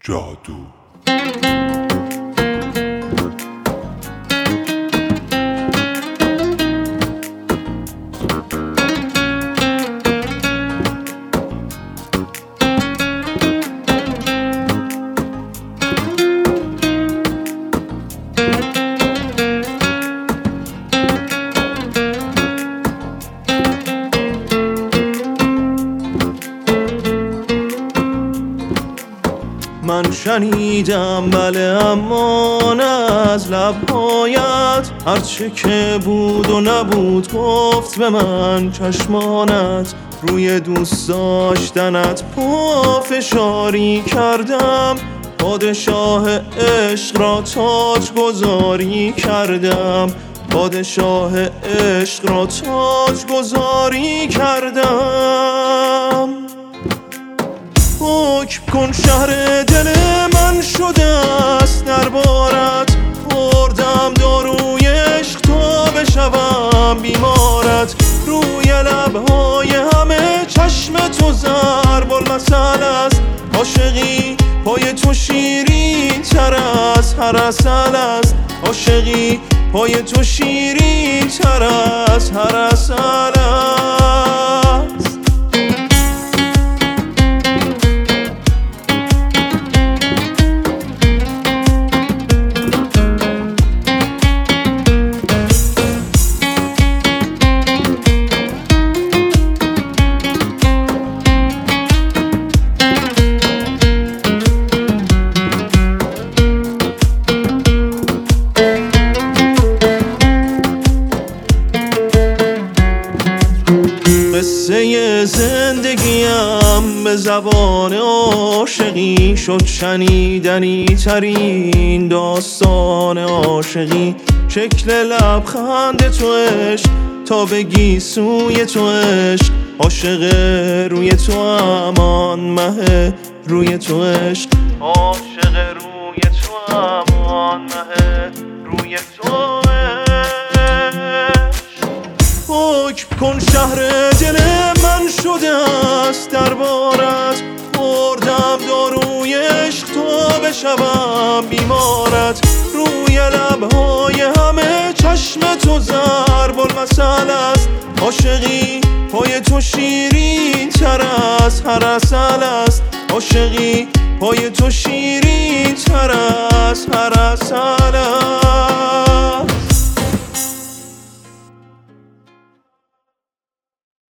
جادو. من شنیدم بله اما نه از لبهایت، هرچه که بود و نبود گفت به من چشمانت. روی دوست داشتنت پافشاری کردم، پادشاه عشق را تاج گذاری کردم، پادشاه عشق را تاج گذاری کردم. حکم کن شهر دل من شده است دربارت، خوردم داروی عشق تا بشوم بیمارت. روی لبهای همه چشم تو ضرب المثل است، عاشقی پای تو شیرین تر از هر عسل است، عاشقی پای تو شیرین تر از هر عسل است. قصه زندگیم به زبان عاشقی شد شنیدنی ترین داستان عاشقی. شکل لبخند تو عشق تا بگی سوی تو عشق، عاشق روی تو امان مه روی تو عشق، عاشق روی تو امان مه روی تو عشق. حکم کن شهر دل من شده است دربارت، خوردم داروی عشق تا بشوم بیمارت. روی لبهای همه چشم تو ضرب المثل است، عاشقی پای تو شیرین تر از هر عسل است، عاشقی پای تو شیرین تر از هر عسل است.